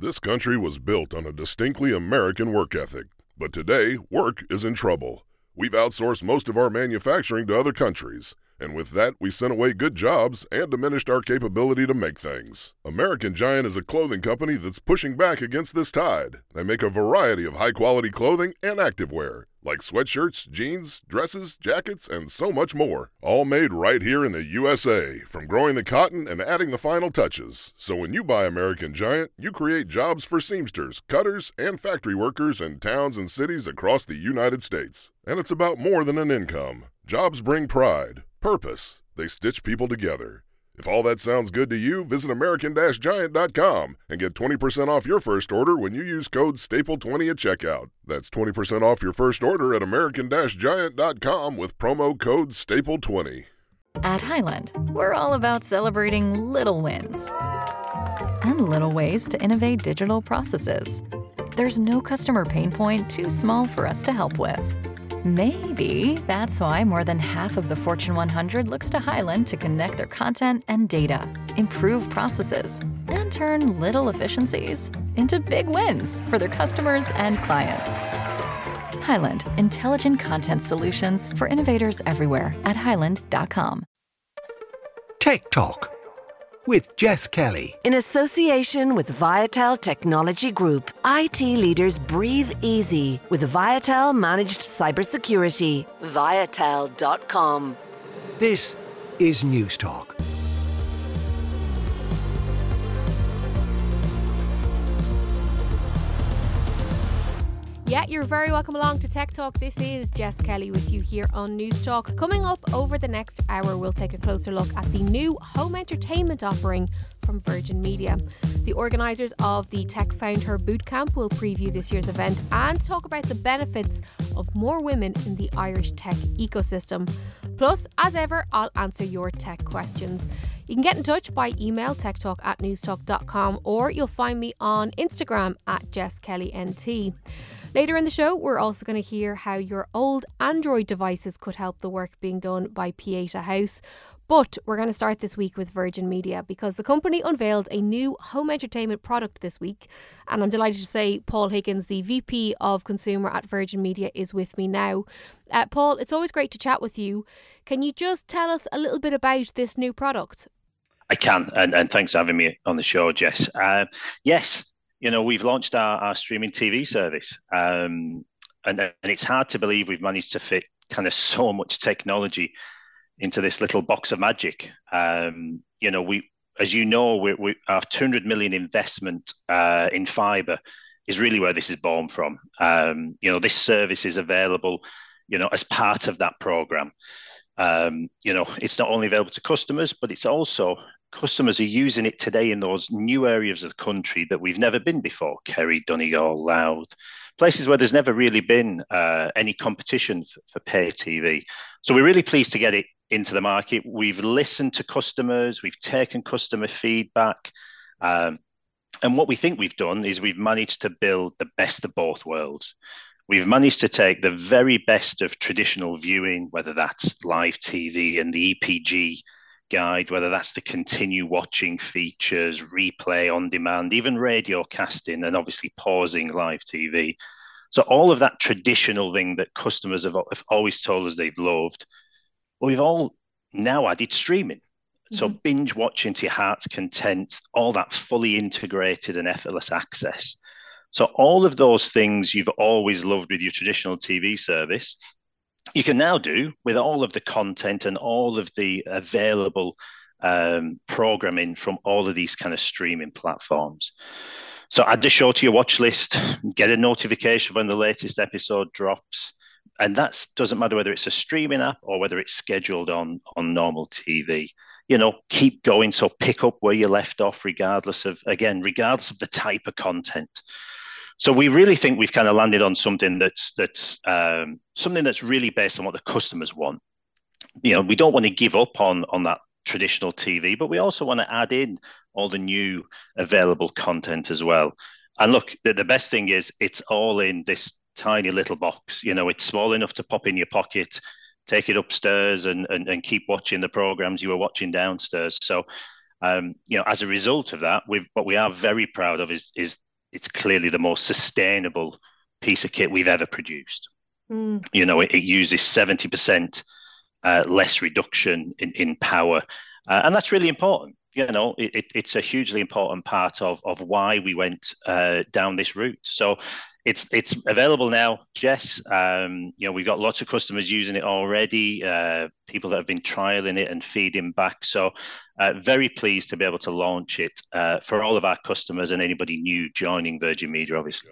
This country was built on a distinctly American work ethic, but today, work is in trouble. We've outsourced most of our manufacturing to other countries, and with that, we sent away good jobs and diminished our capability to make things. American Giant is a clothing company that's pushing back against this tide. They make a variety of high-quality clothing and activewear, like sweatshirts, jeans, dresses, jackets, and so much more. All made right here in the USA, from growing the cotton and adding the final touches. So when you buy American Giant, you create jobs for seamsters, cutters, and factory workers in towns and cities across the United States. And it's about more than an income. Jobs bring pride, purpose. They stitch people together. If all that sounds good to you, visit American-Giant.com and get 20% off your first order when you use code STAPLE20 at checkout. That's 20% off your first order at American-Giant.com with promo code STAPLE20. At Highland, we're all about celebrating little wins and little ways to innovate digital processes. There's no customer pain point too small for us to help with. Maybe that's why more than half of the Fortune 100 looks to Highland to connect their content and data, improve processes, and turn little efficiencies into big wins for their customers and clients. Highland, intelligent content solutions for innovators everywhere at highland.com. Tech Talk with Jess Kelly. In association with Viatel Technology Group, IT leaders breathe easy with Viatel Managed Cybersecurity. Viatel.com. This is News Talk. Yeah, you're very welcome along to Tech Talk. This is Jess Kelly with you here on News Talk. Coming up over the next hour, we'll take a closer look at the new home entertainment offering from Virgin Media. The organisers of the Tech Found Her Bootcamp will preview this year's event and talk about the benefits of more women in the Irish tech ecosystem. Plus, as ever, I'll answer your tech questions. You can get in touch by email, techtalk@newstalk.com, or you'll find me on Instagram at JessKellyNT. Later in the show, we're also going to hear how your old Android devices could help the work being done by Pieta House. But we're going to start this week with Virgin Media because the company unveiled a new home entertainment product this week. And I'm delighted to say Paul Higgins, the VP of Consumer at Virgin Media, is with me now. Paul, it's always great to chat with you. Can you just tell us a little bit about this new product? I can, and thanks for having me on the show, Jess. Yes. You know, we've launched our streaming TV service, and it's hard to believe we've managed to fit kind of so much technology into this little box of magic. You know, we our 200 million investment in fibre is really where this is born from. You know, this service is available, you know, as part of that program. You know, it's not only available to customers, but it's also customers are using it today in those new areas of the country that we've never been before. Kerry, Donegal, Louth, places where there's never really been any competition for pay TV. So we're really pleased to get it into the market. We've listened to customers, we've taken customer feedback. And what we think we've done is we've managed to build the best of both worlds. We've managed to take the very best of traditional viewing, whether that's live TV and the EPG guide, whether that's the continue watching features, replay on demand, even radio casting, and obviously pausing live TV. So all of that traditional thing that customers have always told us they've loved, well, we've all now added streaming. So binge watching to your heart's content, all that fully integrated and effortless access. So all of those things you've always loved with your traditional TV service, you can now do with all of the content and all of the available programming from all of these kind of streaming platforms. So add the show to your watch list, get a notification when the latest episode drops. And that doesn't matter whether it's a streaming app or whether it's scheduled on normal TV. You know, keep going. So pick up where you left off, regardless of the type of content. So we really think we've kind of landed on something that's something that's really based on what the customers want. You know, we don't want to give up on that traditional TV, but we also want to add in all the new available content as well. And look, the best thing is it's all in this tiny little box. You know, it's small enough to pop in your pocket, take it upstairs and keep watching the programs you were watching downstairs. So, you know, as a result of that, what we are very proud of is it's clearly the most sustainable piece of kit we've ever produced. You know, it uses 70% less reduction in power, and that's really important. You know, it's a hugely important part of why we went down this route. So it's available now, Jess. You know, we've got lots of customers using it already, people that have been trialing it and feeding back. So very pleased to be able to launch it for all of our customers and anybody new joining Virgin Media, obviously.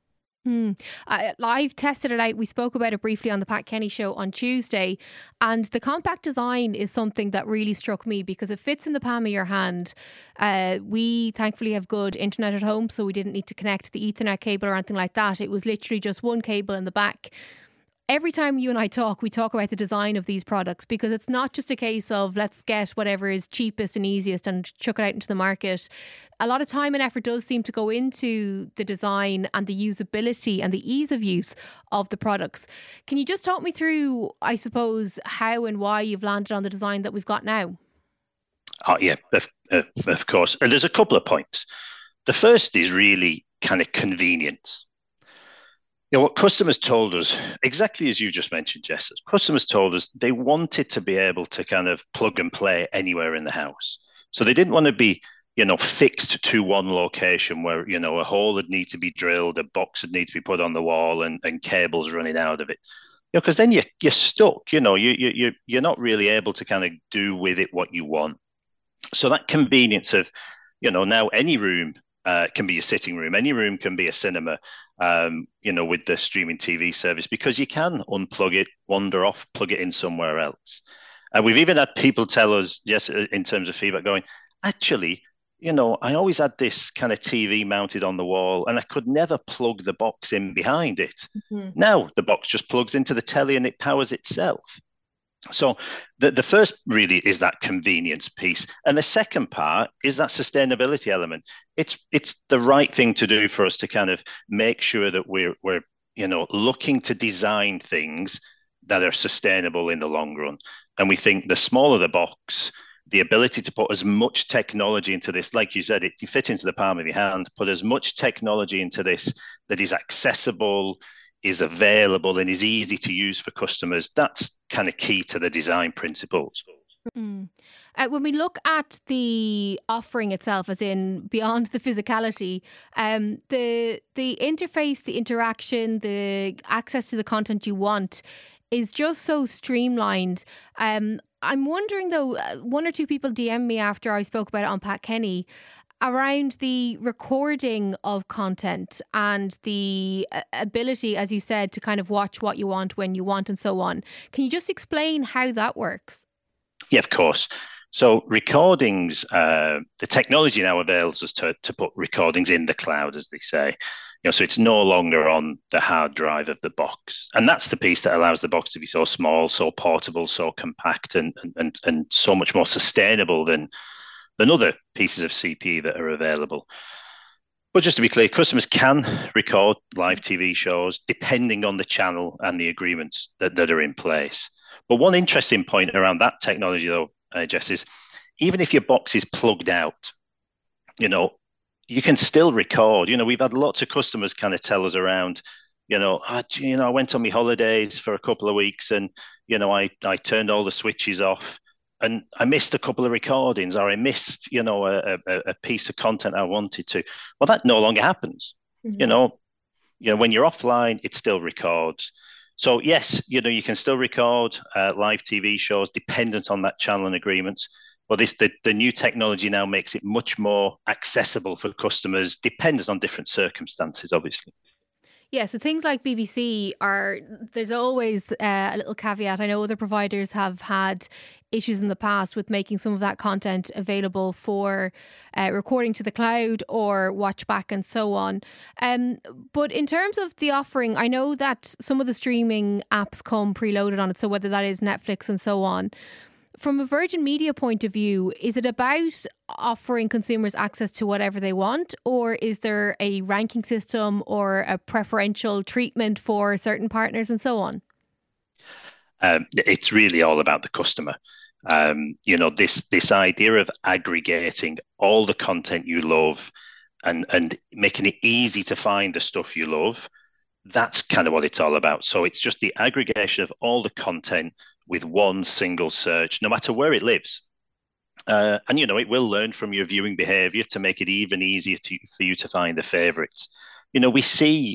I've tested it out. We spoke about it briefly on the Pat Kenny show on Tuesday, and the compact design is something that really struck me because it fits in the palm of your hand. We thankfully have good internet at home, so we didn't need to connect the Ethernet cable or anything like that. It was literally just one cable in the back. Every time you and I talk, we talk about the design of these products because it's not just a case of let's get whatever is cheapest and easiest and chuck it out into the market. A lot of time and effort does seem to go into the design and the usability and the ease of use of the products. Can you just talk me through, I suppose, how and why you've landed on the design that we've got now? Oh, yeah, of course. And there's a couple of points. The first is really kind of convenience. You know, what customers told us, exactly as you just mentioned, Jess, customers told us they wanted to be able to kind of plug and play anywhere in the house. So they didn't want to be, you know, fixed to one location where, you know, a hole would need to be drilled, a box would need to be put on the wall and cables running out of it. You know, because then you're stuck, you know, you're not really able to kind of do with it what you want. So that convenience of, you know, now any room can be a sitting room. Any room can be a cinema, you know, with the streaming TV service, because you can unplug it, wander off, plug it in somewhere else. And we've even had people tell us, yes, in terms of feedback, going, actually, you know, I always had this kind of TV mounted on the wall and I could never plug the box in behind it. Now the box just plugs into the telly and it powers itself. So the first really is that convenience piece. And the second part is that sustainability element. It's the right thing to do for us to kind of make sure that we're you know, looking to design things that are sustainable in the long run. And we think the smaller the box, the ability to put as much technology into this, like you said, you fit into the palm of your hand, put as much technology into this that is accessible, is available and is easy to use for customers. That's kind of key to the design principles. When we look at the offering itself, as in beyond the physicality, the interface, the interaction, the access to the content you want is just so streamlined. I'm wondering though, one or two people DM'd me after I spoke about it on Pat Kenny around the recording of content and the ability, as you said, to kind of watch what you want when you want and so on. Can you just explain how that works? Yeah, of course. So recordings, the technology now avails us to put recordings in the cloud, as they say. You know, so it's no longer on the hard drive of the box. And that's the piece that allows the box to be so small, so portable, so compact, and so much more sustainable than other pieces of CPE that are available. But just to be clear, customers can record live TV shows depending on the channel and the agreements that are in place. But one interesting point around that technology, though, Jess, is even if your box is plugged out, you know, you can still record. You know, we've had lots of customers kind of tell us around, you know, I went on my holidays for a couple of weeks and, you know, I turned all the switches off. And I missed a couple of recordings, or I missed, you know, a piece of content I wanted to. Well, that no longer happens. You know, when you're offline, it still records. So yes, you know, you can still record live TV shows dependent on that channel and agreements. But the new technology now makes it much more accessible for customers, dependent on different circumstances, obviously. Yeah, so things like BBC there's always a little caveat. I know other providers have had issues in the past with making some of that content available for recording to the cloud or watch back and so on. But in terms of the offering, I know that some of the streaming apps come preloaded on it. So whether that is Netflix and so on. From a Virgin Media point of view, is it about offering consumers access to whatever they want, or is there a ranking system or a preferential treatment for certain partners and so on? It's really all about the customer. You know, this idea of aggregating all the content you love and making it easy to find the stuff you love. That's kind of what it's all about. So it's just the aggregation of all the content with one single search, no matter where it lives. And, it will learn from your viewing behavior to make it even easier for you to find the favorites. We see,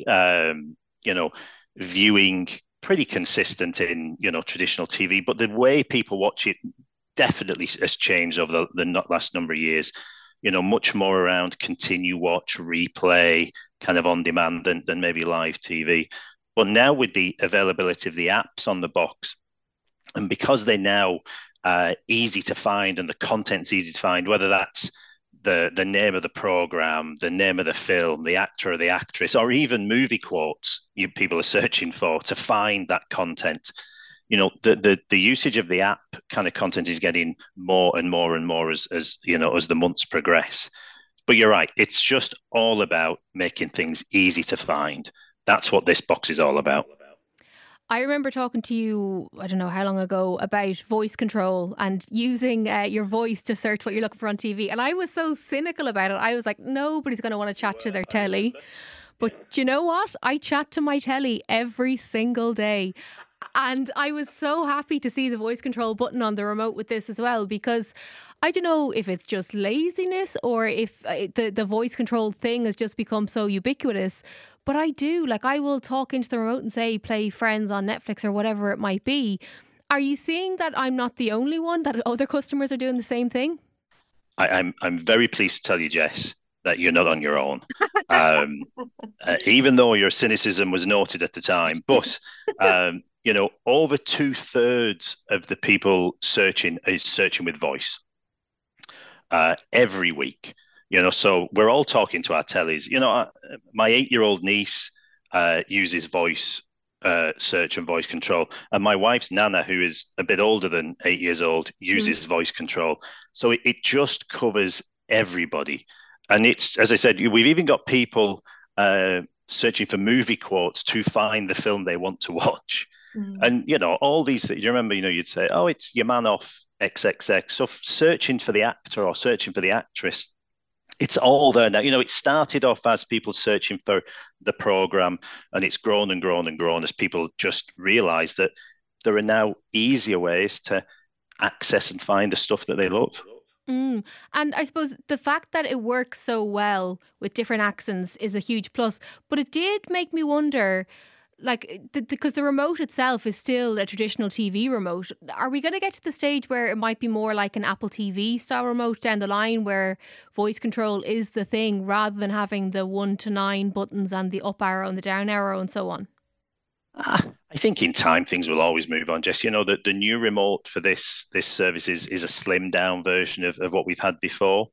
viewing pretty consistent in, traditional TV, but the way people watch it definitely has changed over the last number of years. Much more around continue, watch, replay, kind of on demand than maybe live TV. But now with the availability of the apps on the box, and because they're now easy to find and the content's easy to find, whether that's the name of the program, the name of the film, the actor or the actress, or even movie quotes people are searching for to find that content. The usage of the app kind of content is getting more and more and more as the months progress. But you're right, it's just all about making things easy to find. That's what this box is all about. I remember talking to you, I don't know how long ago, about voice control and using your voice to search what you're looking for on TV. And I was so cynical about it. I was like, nobody's going to want to chat to their telly. But you know what? I chat to my telly every single day. And I was so happy to see the voice control button on the remote with this as well, because I don't know if it's just laziness or if the voice control thing has just become so ubiquitous. But I do, I will talk into the remote and say, play Friends on Netflix or whatever it might be. Are you seeing that I'm not the only one, that other customers are doing the same thing? I'm very pleased to tell you, Jess, that you're not on your own. Even though your cynicism was noted at the time. But, over 2/3 of the people searching is searching with voice every week. So we're all talking to our tellies. My 8-year-old niece uses voice search and voice control. And my wife's Nana, who is a bit older than 8 years old, uses voice control. So it just covers everybody. And it's, as I said, we've even got people searching for movie quotes to find the film they want to watch. And, all these, you remember, you'd say, oh, it's your man off XXX. So searching for the actor or searching for the actress, it's all there now. It started off as people searching for the program, and it's grown and grown and grown as people just realize that there are now easier ways to access and find the stuff that they love. And I suppose the fact that it works so well with different accents is a huge plus. But it did make me wonder, because the remote itself is still a traditional TV remote. Are we going to get to the stage where it might be more like an Apple TV style remote down the line, where voice control is the thing rather than having the 1 to 9 buttons and the up arrow and the down arrow and so on? I think in time things will always move on, Jess. The new remote for this service is a slimmed down version of what we've had before.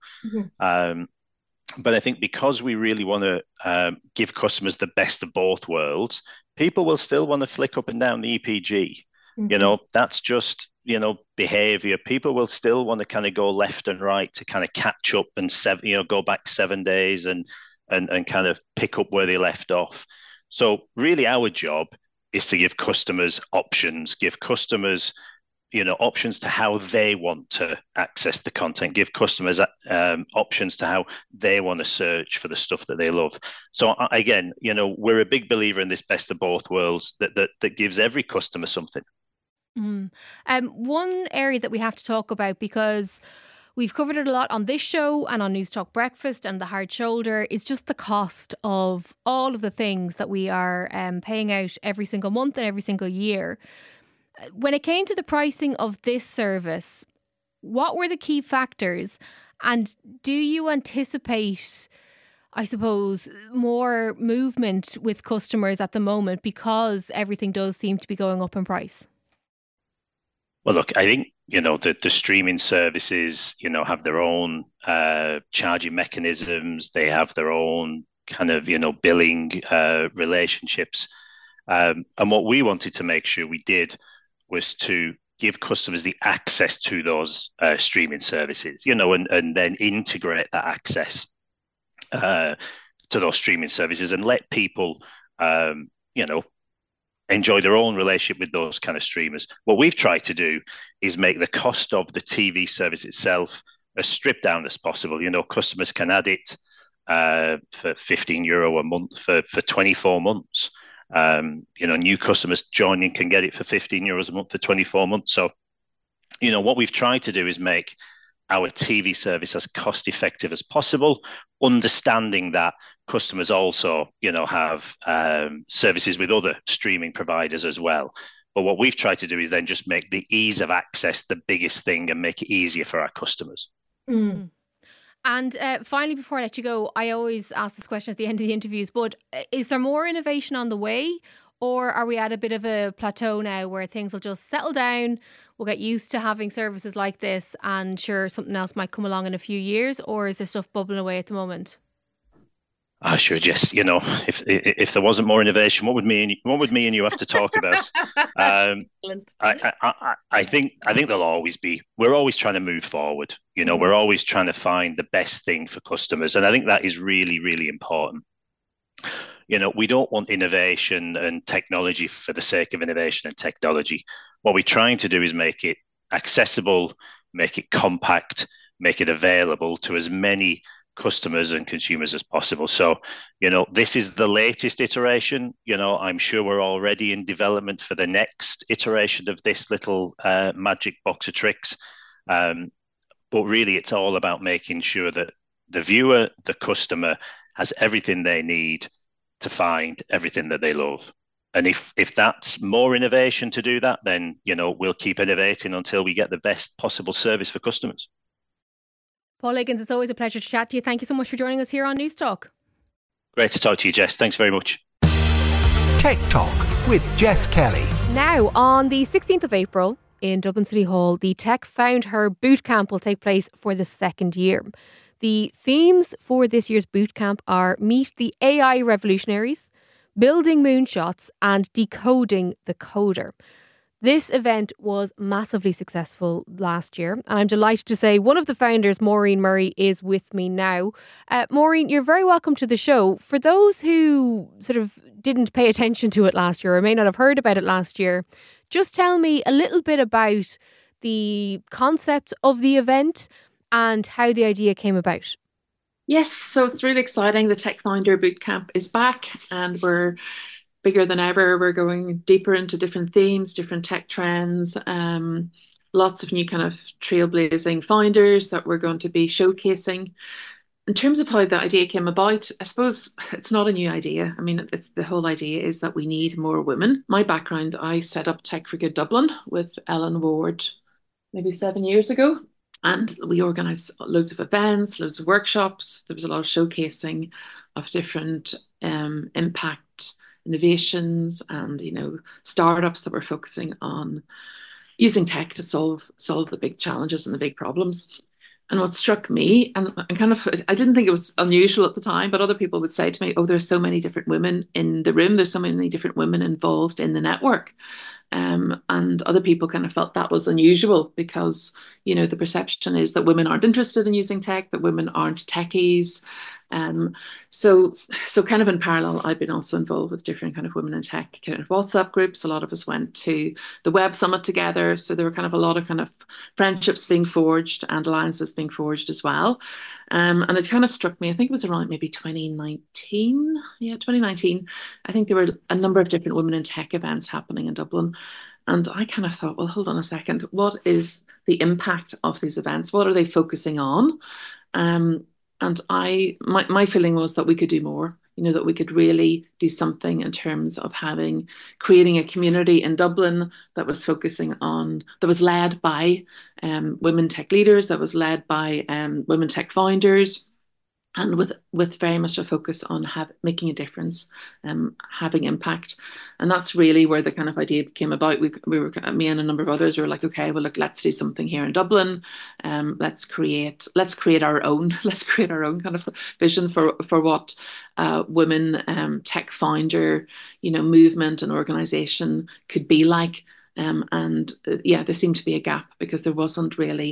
But I think because we really want to give customers the best of both worlds, people will still want to flick up and down the EPG. That's just, behavior. People will still want to kind of go left and right to kind of catch up and go back 7 days and kind of pick up where they left off. So really our job is to give customers options, give customers, options to how they want to access the content, give customers options to how they want to search for the stuff that they love. So again, we're a big believer in this best of both worlds that gives every customer something. One area that we have to talk about, because we've covered it a lot on this show and on News Talk Breakfast and The Hard Shoulder, is just the cost of all of the things that we are paying out every single month and every single year. When it came to the pricing of this service, what were the key factors? And do you anticipate, I suppose, more movement with customers at the moment because everything does seem to be going up in price? Well, look, I think, the streaming services, have their own charging mechanisms. They have their own kind of, billing relationships. And what we wanted to make sure we did was to give customers the access to those streaming services, and then integrate that access to those streaming services and let people, enjoy their own relationship with those kind of streamers. What we've tried to do is make the cost of the TV service itself as stripped down as possible. Customers can add it for €15 a month for 24 months. New customers joining can get it for €15 a month for 24 months. So, what we've tried to do is make our TV service as cost effective as possible, understanding that customers also, have services with other streaming providers as well. But what we've tried to do is then just make the ease of access the biggest thing and make it easier for our customers. Mm. And finally, before I let you go, I always ask this question at the end of the interviews, but is there more innovation on the way? Or are we at a bit of a plateau now where things will just settle down? We'll get used to having services like this, and sure, something else might come along in a few years? Or is there stuff bubbling away at the moment? Sure, Jess. If there wasn't more innovation, what would me and you have to talk about? I think there'll always be. We're always trying to move forward. We're always trying to find the best thing for customers, and I think that is really, really important. We don't want innovation and technology for the sake of innovation and technology. What we're trying to do is make it accessible, make it compact, make it available to as many customers and consumers as possible. So, this is the latest iteration. I'm sure we're already in development for the next iteration of this little magic box of tricks. But really, it's all about making sure that the viewer, the customer, has everything they need to find everything that they love. And if that's more innovation to do that, then, we'll keep innovating until we get the best possible service for customers. Paul Higgins, it's always a pleasure to chat to you. Thank you so much for joining us here on News Talk. Great to talk to you, Jess. Thanks very much. Tech Talk with Jess Kelly. Now, on the 16th of April in Dublin City Hall, the Tech Found Her Bootcamp will take place for the second year. The themes for this year's bootcamp are Meet the AI Revolutionaries, Building Moonshots, and Decoding the Coder. This event was massively successful last year, and I'm delighted to say one of the founders, Maureen Murray, is with me now. Maureen, you're very welcome to the show. For those who sort of didn't pay attention to it last year or may not have heard about it last year, just tell me a little bit about the concept of the event and how the idea came about. Yes, so it's really exciting. The Tech Founder Bootcamp is back and we're bigger than ever. We're going deeper into different themes, different tech trends, lots of new kind of trailblazing founders that we're going to be showcasing. In terms of how the idea came about, I suppose it's not a new idea. I mean, it's the whole idea is that we need more women. My background, I set up Tech for Good Dublin with Ellen Ward maybe 7 years ago. And we organised loads of events, loads of workshops. There was a lot of showcasing of different impact innovations and, startups that were focusing on using tech to solve the big challenges and the big problems. And what struck me, and I didn't think it was unusual at the time, but other people would say to me, oh, there's so many different women in the room. There's so many different women involved in the network. And other people kind of felt that was unusual because, the perception is that women aren't interested in using tech, that women aren't techies. So kind of in parallel, I've been also involved with different kind of women in tech kind of WhatsApp groups. A lot of us went to the Web Summit together. So there were kind of a lot of kind of friendships being forged and alliances being forged as well. And it kind of struck me, I think it was around maybe 2019. Yeah, 2019. I think there were a number of different women in tech events happening in Dublin. And I kind of thought, well, hold on a second. What is the impact of these events? What are they focusing on? And my feeling was that we could do more, that we could really do something in terms of creating a community in Dublin that was led by women tech leaders, that was led by women tech founders, and with very much a focus on making a difference, having impact. And that's really where the kind of idea came about. Me and a number of others were like, okay, well, look, let's do something here in Dublin. Let's create our own kind of vision for what women tech founder, movement and organization could be like. There seemed to be a gap because there wasn't really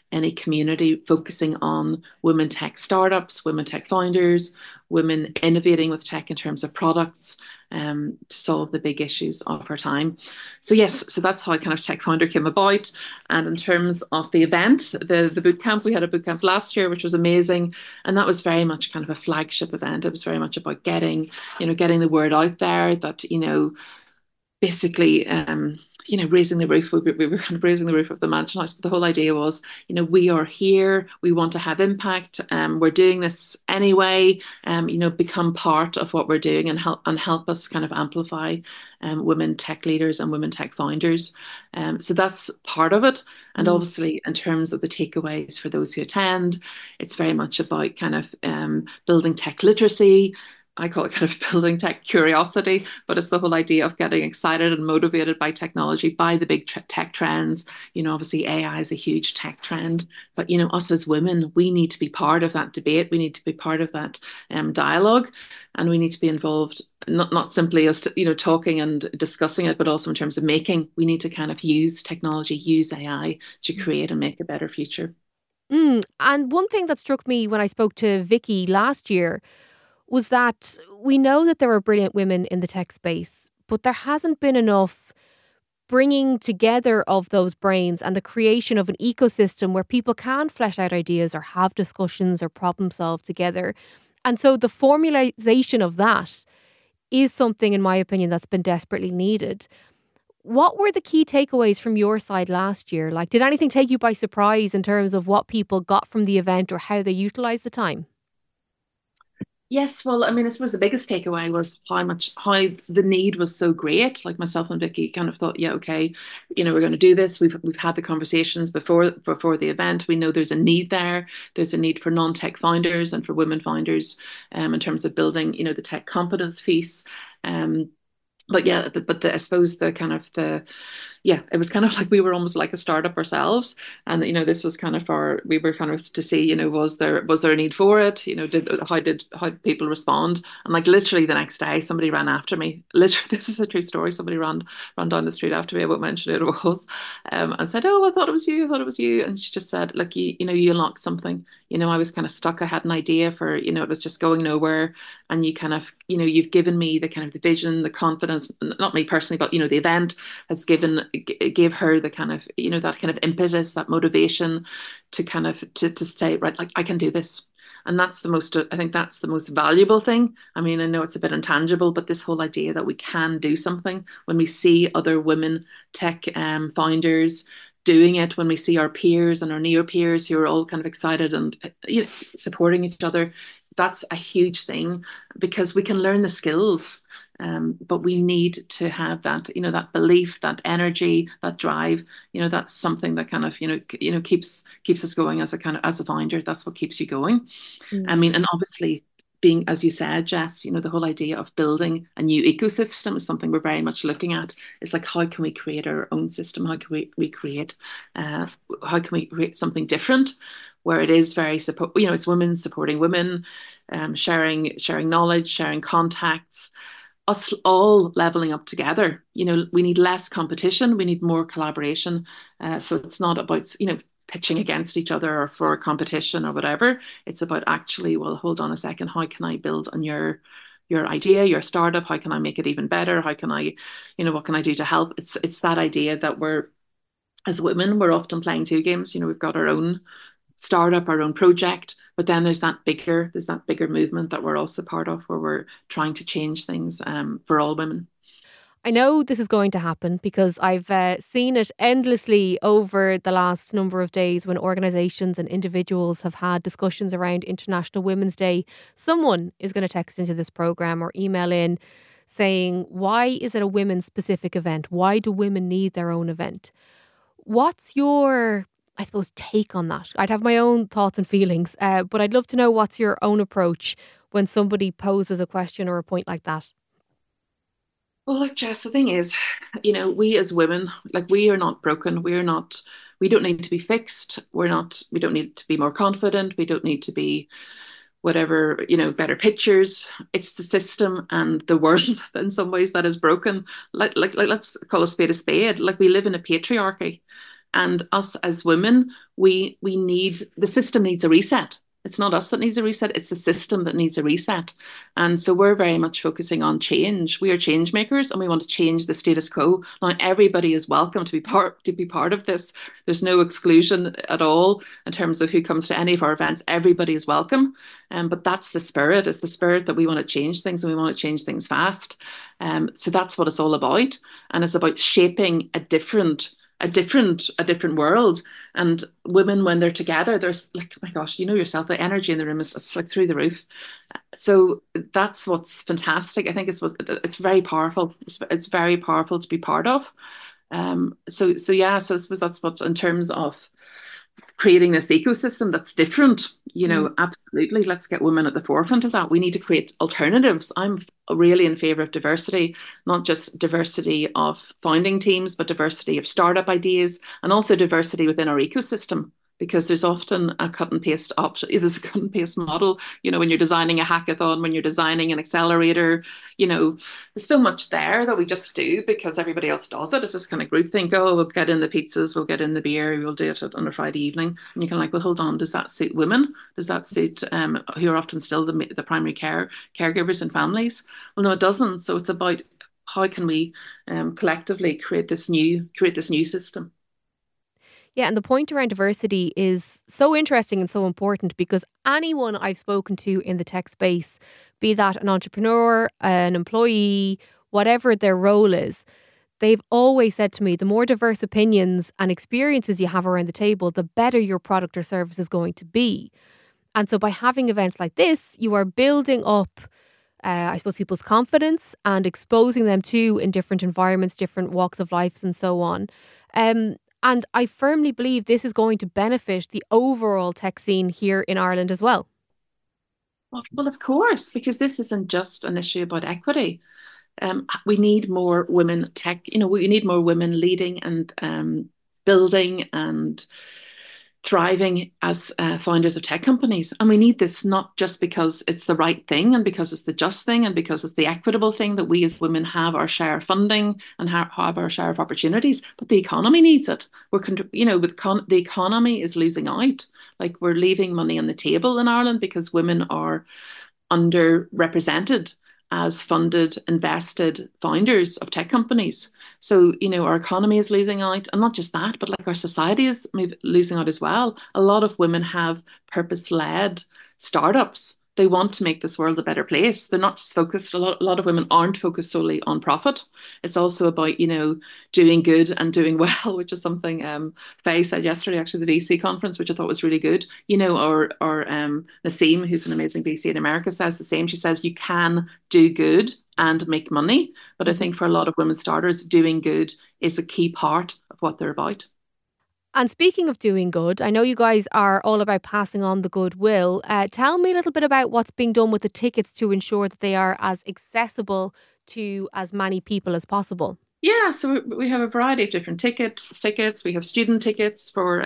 any community focusing on women tech startups, women tech founders, women innovating with tech in terms of products, to solve the big issues of our time. So yes, so that's how kind of Tech Founder came about. And in terms of the event, the boot camp, we had a boot camp last year, which was amazing, and that was very much kind of a flagship event. It was very much about getting the word out there that basically, raising the roof. We were kind of raising the roof of the Mansion House. But the whole idea was, we are here. We want to have impact. We're doing this anyway. Become part of what we're doing and help us kind of amplify women tech leaders and women tech founders. So that's part of it. And obviously, in terms of the takeaways for those who attend, it's very much about kind of building tech literacy. I call it kind of building tech curiosity, but it's the whole idea of getting excited and motivated by technology, by the big tech trends. Obviously AI is a huge tech trend, but us as women, we need to be part of that debate. We need to be part of that dialogue, and we need to be involved, not simply as talking and discussing it, but also in terms of making. We need to kind of use technology, use AI to create and make a better future. And one thing that struck me when I spoke to Vicky last year was that we know that there are brilliant women in the tech space, but there hasn't been enough bringing together of those brains and the creation of an ecosystem where people can flesh out ideas or have discussions or problem solve together. And so the formalization of that is something, in my opinion, that's been desperately needed. What were the key takeaways from your side last year? Like, did anything take you by surprise in terms of what people got from the event or how they utilised the time? Yes, well, I mean, I suppose the biggest takeaway was how the need was so great. Like myself and Vicky kind of thought, yeah, okay, we're going to do this. We've had the conversations before the event. We know there's a need there. There's a need for non-tech founders and for women founders, in terms of building, the tech competence piece. But yeah, I suppose it was kind of like we were almost like a startup ourselves, and this was kind of we were kind of to see, was there a need for it? How did people respond? And like literally the next day, somebody ran after me. Literally, this is a true story. Somebody ran down the street after me. I won't mention who it was, and said, "Oh, I thought it was you. I thought it was you." And she just said, "Look, you unlocked something. I was kind of stuck. I had an idea for, it was just going nowhere, and you kind of, you've given me the kind of the vision, the confidence." Not me personally, but the event has gave her the kind of that kind of impetus, that motivation to kind of to say, right, like I can do this. And I think that's the most valuable thing. I mean, I know it's a bit intangible, but this whole idea that we can do something when we see other women tech founders doing it, when we see our peers and our neo peers who are all kind of excited and supporting each other, that's a huge thing, because we can learn the skills, but we need to have that, that belief, that energy, that drive. That's something that kind of, keeps us going as a founder. That's what keeps you going. I mean, and obviously being, as you said, Jess, the whole idea of building a new ecosystem is something we're very much looking at. It's like, how can we create our own system? How can we create something different, where it is very support, it's women supporting women, sharing knowledge, sharing contacts, us all leveling up together. We need less competition, we need more collaboration. So it's not about, pitching against each other or for competition or whatever. It's about actually, well, hold on a second, how can I build on your idea, your startup? How can I make it even better? How can I, what can I do to help? It's that idea that as women, we're often playing two games. We've got our own startup, our own project, but then there's that bigger movement that we're also part of, where we're trying to change things for all women. I know this is going to happen because I've seen it endlessly over the last number of days when organisations and individuals have had discussions around International Women's Day. Someone is going to text into this programme or email in saying, why is it a women specific event? Why do women need their own event? What's your, I suppose, take on that? I'd have my own thoughts and feelings, but I'd love to know what's your own approach when somebody poses a question or a point like that. Well, look, Jess, the thing is, we as women, like, we are not broken. We don't need to be fixed. We don't need to be more confident. We don't need to be whatever, better pictures. It's the system and the world in some ways that is broken. Like let's call a spade a spade. Like, we live in a patriarchy. And us as women, we need, the system needs a reset. It's not us that needs a reset, it's the system that needs a reset. And so we're very much focusing on change. We are change makers and we want to change the status quo. Now everybody is welcome to be part of this. There's no exclusion at all in terms of who comes to any of our events. Everybody is welcome. But that's the spirit. It's the spirit that we want to change things and we want to change things fast. So that's what it's all about. And it's about shaping a different world. And women, when they're together, there's like, oh my gosh, you know yourself, the energy in the room is, it's like through the roof. So that's what's fantastic. I think it's very powerful. It's very powerful to be part of. So yeah, so I suppose that's what, in terms of creating this ecosystem that's different, absolutely, let's get women at the forefront of that. We need to create alternatives. I'm really in favor of diversity, not just diversity of founding teams, but diversity of startup ideas and also diversity within our ecosystem. Because there's often a cut and paste option. There's a cut and paste model, when you're designing a hackathon, when you're designing an accelerator, there's so much there that we just do because everybody else does it. It's this kind of group thing. Oh, we'll get in the pizzas, we'll get in the beer, we'll do it on a Friday evening. And you're kind of like, well, hold on, does that suit women? Does that suit who are often still the primary caregivers in families? Well, no, it doesn't. So it's about how can we collectively create this new system. Yeah, and the point around diversity is so interesting and so important because anyone I've spoken to in the tech space, be that an entrepreneur, an employee, whatever their role is, they've always said to me, the more diverse opinions and experiences you have around the table, the better your product or service is going to be. And so by having events like this, you are building up, I suppose, people's confidence and exposing them to in different environments, different walks of life and so on. And I firmly believe this is going to benefit the overall tech scene here in Ireland as well. Well, of course, because this isn't just an issue about equity. We need more women tech, we need more women leading and building and thriving as founders of tech companies. And we need this not just because it's the right thing and because it's the just thing and because it's the equitable thing that we as women have our share of funding and have our share of opportunities, but the economy needs it. The economy is losing out. Like, we're leaving money on the table in Ireland because women are underrepresented as funded, invested founders of tech companies. So, our economy is losing out. And not just that, but like our society is losing out as well. A lot of women have purpose-led startups. They want to make this world a better place. They're not just focused. A lot of women aren't focused solely on profit. It's also about, doing good and doing well, which is something Faye said yesterday, actually, the VC conference, which I thought was really good. Or Naseem, who's an amazing VC in America, says the same. She says you can do good and make money. But I think for a lot of women starters, doing good is a key part of what they're about. And speaking of doing good, I know you guys are all about passing on the goodwill. Tell me a little bit about what's being done with the tickets to ensure that they are as accessible to as many people as possible. Yeah, so we have a variety of different tickets. We have student tickets for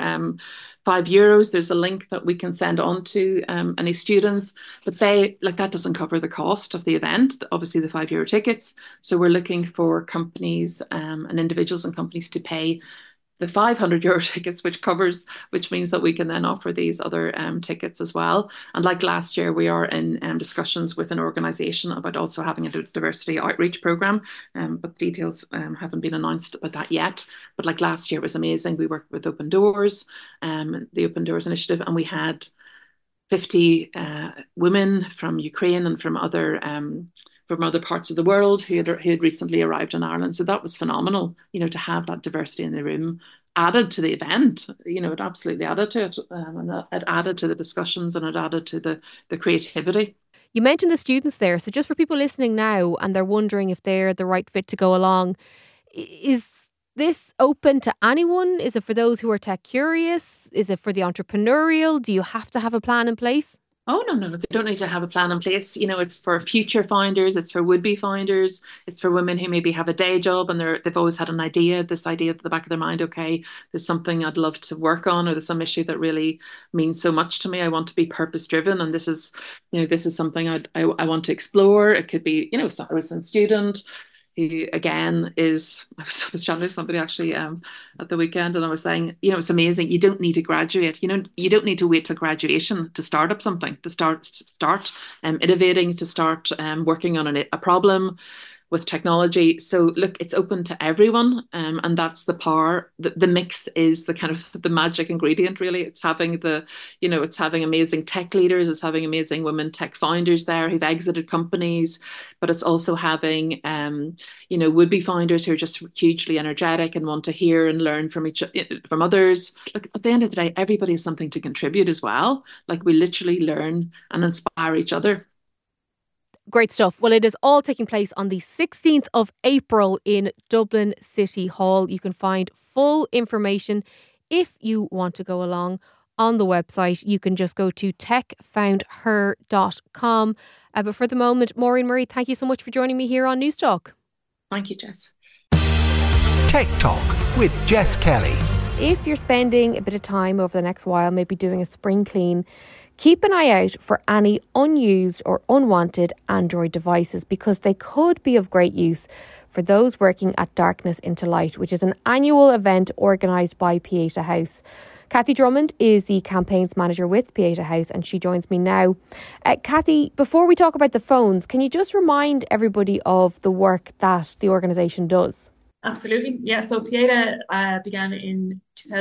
€5. There's a link that we can send on to any students, but that doesn't cover the cost of the event, obviously the €5 tickets. So we're looking for companies and individuals and companies to pay the €500 tickets, which means that we can then offer these other tickets as well. And like last year, we are in discussions with an organisation about also having a diversity outreach programme, but details haven't been announced about that yet. But like last year was amazing. We worked with Open Doors, the Open Doors Initiative, and we had 50 women from Ukraine and from other parts of the world who had recently arrived in Ireland. So that was phenomenal, to have that diversity in the room added to the event. It absolutely added to it. And it added to the discussions and it added to the creativity. You mentioned the students there. So just for people listening now and they're wondering if they're the right fit to go along, is this open to anyone? Is it for those who are tech curious? Is it for the entrepreneurial? Do you have to have a plan in place? Oh, no, they don't need to have a plan in place. It's for future founders, it's for would-be founders, it's for women who maybe have a day job and they've always had this idea at the back of their mind, okay, there's something I'd love to work on, or there's some issue that really means so much to me. I want to be purpose-driven, and this is something I want to explore. It could be, a recent student, who again is, I was chatting to somebody actually at the weekend, and I was saying, you know, it's amazing. You don't need to graduate. You know, you don't need to wait till graduation to start up something, to start innovating, to start working on a problem with technology. So look, it's open to everyone, and that's the power. The mix is the kind of the magic ingredient, really. It's having it's having amazing tech leaders, it's having amazing women tech founders there who've exited companies, but it's also having would-be founders who are just hugely energetic and want to hear and learn from others. Look, at the end of the day, everybody has something to contribute as well. Like, we literally learn and inspire each other. Great stuff. Well, it is all taking place on the 16th of April in Dublin City Hall. You can find full information if you want to go along on the website. You can just go to techfoundher.com. But for the moment, Maureen Murray, thank you so much for joining me here on News Talk. Thank you, Jess. Tech Talk with Jess Kelly. If you're spending a bit of time over the next while, maybe doing a spring clean, keep an eye out for any unused or unwanted Android devices, because they could be of great use for those working at Darkness into Light, which is an annual event organised by Pieta House. Kathy Drummond is the campaigns manager with Pieta House, and she joins me now. Kathy, before we talk about the phones, can you just remind everybody of the work that the organisation does? Absolutely. Yeah, so Pieta began in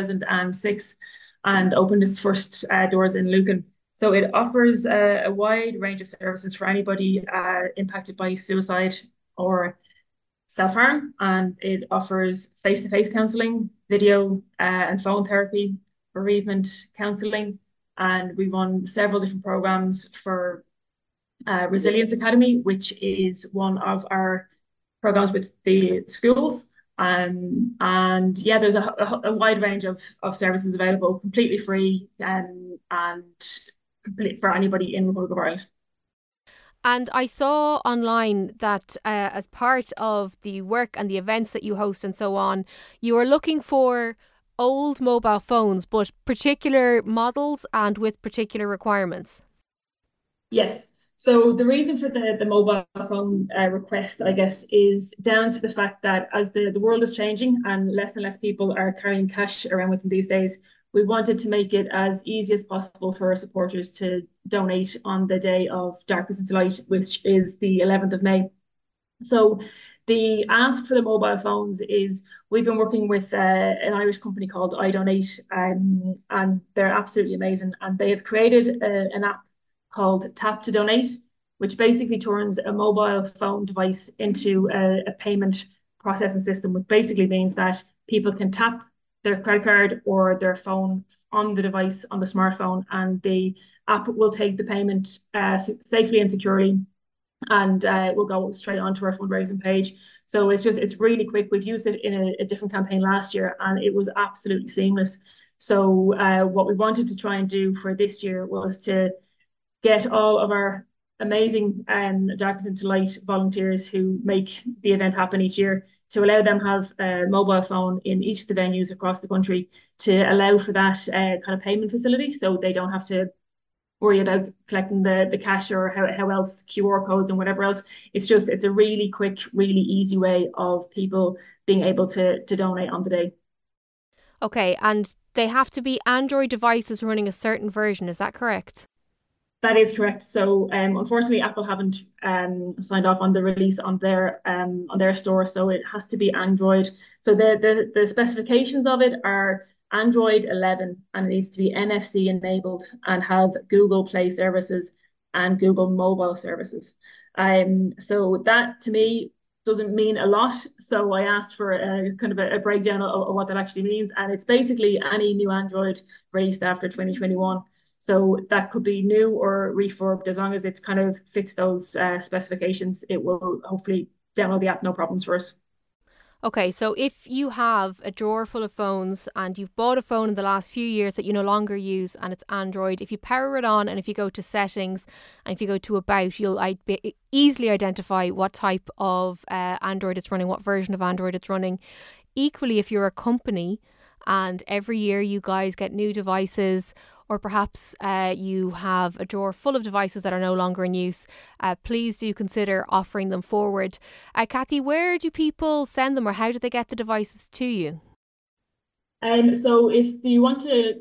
2006 and opened its first doors in Lucan. So it offers a wide range of services for anybody impacted by suicide or self-harm, and it offers face-to-face counselling, video and phone therapy, bereavement counselling, and we run several different programs for Resilience Academy, which is one of our programs with the schools. And yeah, there's a wide range of services available, completely free and complete for anybody in the Republic of Ireland. And I saw online that as part of the work and the events that you host and so on, you are looking for old mobile phones, but particular models and with particular requirements. Yes. So the reason for the mobile phone request, I guess, is down to the fact that as the world is changing and less people are carrying cash around with them these days, we wanted to make it as easy as possible for our supporters to donate on the day of Darkness into Light, which is the 11th of May. So the ask for the mobile phones is, we've been working with an Irish company called iDonate, and they're absolutely amazing. And they have created an app called Tap to Donate, which basically turns a mobile phone device into a payment processing system, which basically means that people can tap their credit card or their phone on the device, on the smartphone, and the app will take the payment safely and securely, and we'll go straight onto our fundraising page. So it's really quick. We've used it in a different campaign last year, and it was absolutely seamless. So what we wanted to try and do for this year was to get all of our amazing Darkness into Light volunteers who make the event happen each year, to allow them have a mobile phone in each of the venues across the country, to allow for that kind of payment facility, so they don't have to worry about collecting the cash or how else, QR codes and whatever else. It's a really quick, really easy way of people being able to donate on the day. Okay, and they have to be Android devices running a certain version, is that correct? That is correct. So unfortunately, Apple haven't signed off on the release on their store, so it has to be Android. So the specifications of it are Android 11, and it needs to be NFC enabled and have Google Play services and Google mobile services. So that to me doesn't mean a lot. So I asked for a kind of a breakdown of what that actually means, and it's basically any new Android released after 2021. So that could be new or refurbed, as long as it's kind of fits those specifications. It will hopefully download the app, no problems for us. Okay, so if you have a drawer full of phones and you've bought a phone in the last few years that you no longer use and it's Android, if you power it on and if you go to settings and if you go to about, you'll easily identify what type of Android it's running, what version of Android it's running. Equally, if you're a company and every year you guys get new devices, or perhaps you have a drawer full of devices that are no longer in use, please do consider offering them forward. Kathy, where do people send them, or how do they get the devices to you? So if you want to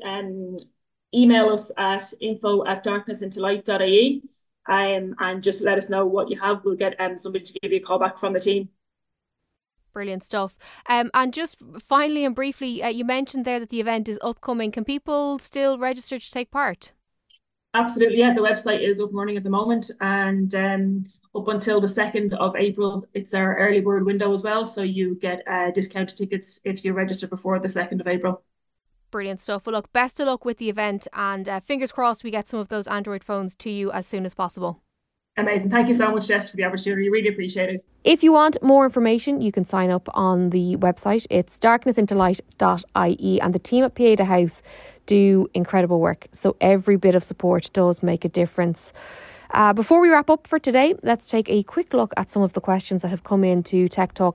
email us at info@darknessintolight.ie and just let us know what you have, we'll get somebody to give you a call back from the team. Brilliant stuff. And just finally and briefly, you mentioned there that the event is upcoming. Can people still register to take part? Absolutely, yeah. The website is up and running at the moment, and up until the 2nd of April, it's our early bird window as well. So you get discounted tickets if you register before the 2nd of April. Brilliant stuff. Well, look, best of luck with the event, and fingers crossed we get some of those Android phones to you as soon as possible. Amazing. Thank you so much, Jess, for the opportunity. Really appreciate it. If you want more information, you can sign up on the website. It's darknessintolight.ie, and the team at Pieta House do incredible work. So every bit of support does make a difference. Before we wrap up for today, let's take a quick look at some of the questions that have come in to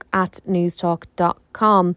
techtalk@newstalk.com.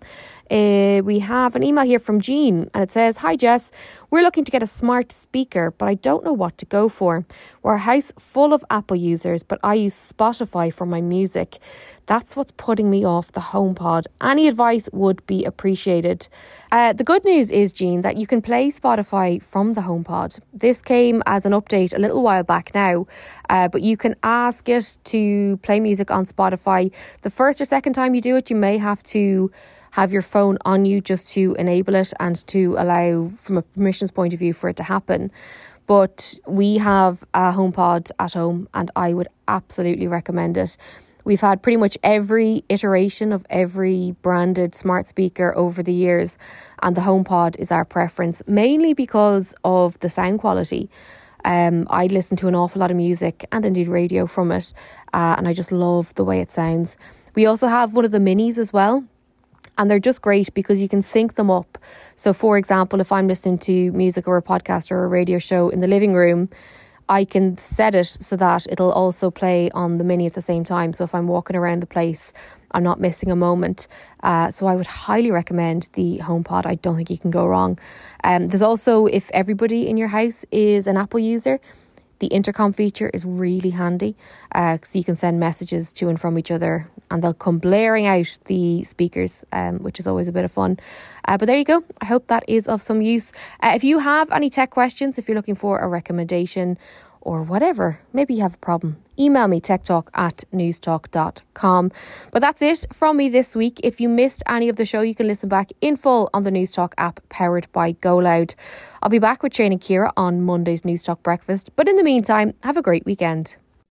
We have an email here from Jean, and it says, "Hi Jess, we're looking to get a smart speaker, but I don't know what to go for. We're a house full of Apple users, but I use Spotify for my music. That's what's putting me off the HomePod. Any advice would be appreciated." The good news is, Jean, that you can play Spotify from the HomePod. This came as an update a little while back now, but you can ask it to play music on Spotify. The first or second time you do it, you may have to have your phone on you just to enable it and to allow, from a permissions point of view, for it to happen. But we have a HomePod at home, and I would absolutely recommend it. We've had pretty much every iteration of every branded smart speaker over the years, and the HomePod is our preference, mainly because of the sound quality. I listen to an awful lot of music and indeed radio from it, and I just love the way it sounds. We also have one of the minis as well, and they're just great because you can sync them up. So for example, if I'm listening to music or a podcast or a radio show in the living room, I can set it so that it'll also play on the mini at the same time. So if I'm walking around the place, I'm not missing a moment. So I would highly recommend the HomePod. I don't think you can go wrong. There's also, if everybody in your house is an Apple user, the intercom feature is really handy, so you can send messages to and from each other, and they'll come blaring out the speakers, which is always a bit of fun. But there you go. I hope that is of some use. If you have any tech questions, if you're looking for a recommendation or whatever, maybe you have a problem, email me, techtalk@newstalk.com. But that's it from me this week. If you missed any of the show, you can listen back in full on the Newstalk app powered by GoLoud. I'll be back with Shane and Ciara on Monday's Newstalk Breakfast. But in the meantime, have a great weekend.